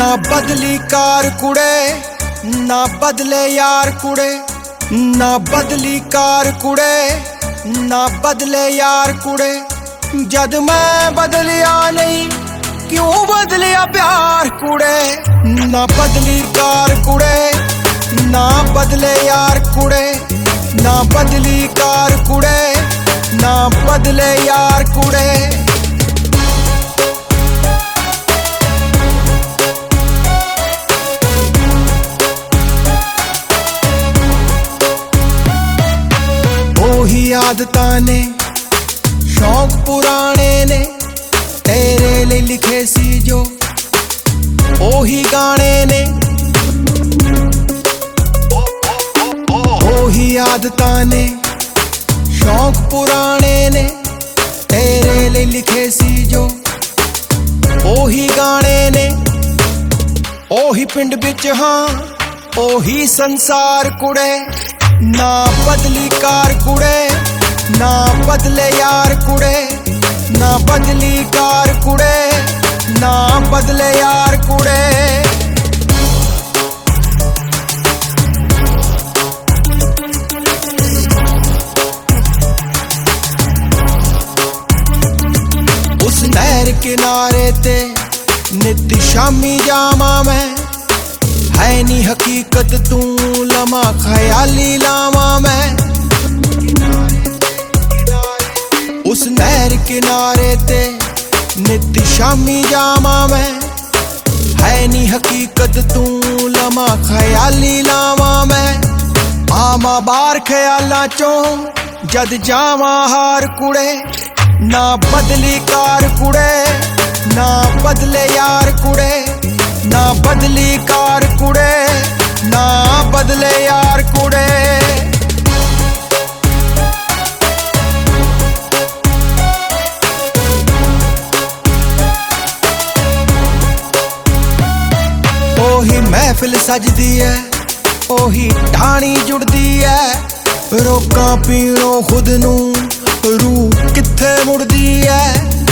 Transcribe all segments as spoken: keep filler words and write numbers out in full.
बदली कार कुड़े ना बदले यार कुड़े, ना बदली कार कुड़े ना बदले यार कुड़े। जद मैं बदलिया नहीं क्यों बदलिया प्यार कुड़े। ना बदली कार कुड़े ना बदले यार कुड़े, ना बदली कार कुड़े ना बदले यार कुड़े। ओही आदतां ने शौक पुराने ने तेरे लिए लिखे सी जो ओही गाने ने। ओही आदतां ने शौक पुराने ने तेरे लिए लिखे सी जो ओही गाने ने। ओही पिंड बिच हाँ ओही संसार कुड़े। ना बदली कार कुड़े ना बदले यार कुड़े, ना बदली कार कुड़े ना बदले यार कुड़े। उस नहर किनारे ते नित शामी जामा मैं, है नी हकीकत तू लमा ख्याली लावा मैं। उस नहर किनारे ते नित शामी जामा मैं, है नी हकीकत तू लमा ख्याली लावा मैं। आमा बार ख्यालां चों जद जावा हार कुड़े। ना बदली कार कुड़े ना बदले यार कुड़े, ना बदली कार कुड़े ना बदले यार कुड़े। ओही महफिल सजदी है ओही ढाणी जुड़दी है, रोकां पीणों खुद नू रूह कित्थे मुड़दी है।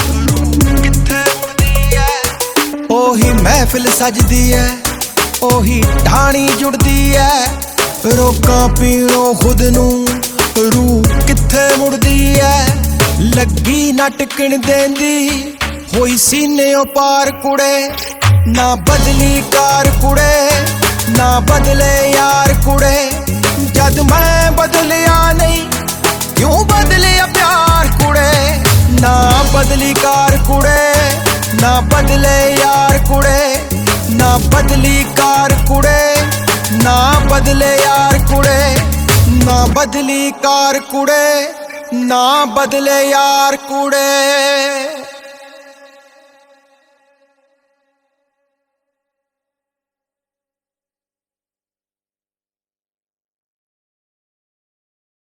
ओही महफिल सजदी है ओही ढाणी जुड़दी है, रोकां पीणों खुद नू रूह कित्थे मुड़दी है। लगी ना टिकण देंदी होई सीनेओं पार कुड़े। ना बदली कार कुड़े ना बदले यार कुड़े। जद मैं बदलिया नहीं क्यों बदलिया प्यार कुड़े। ना बदली कार कुड़े ना बदले यार कुड़े, ना बदली कार कुड़े ना बदले यार कुड़े, ना बदली कार कुड़े ना बदले यार कुड़े।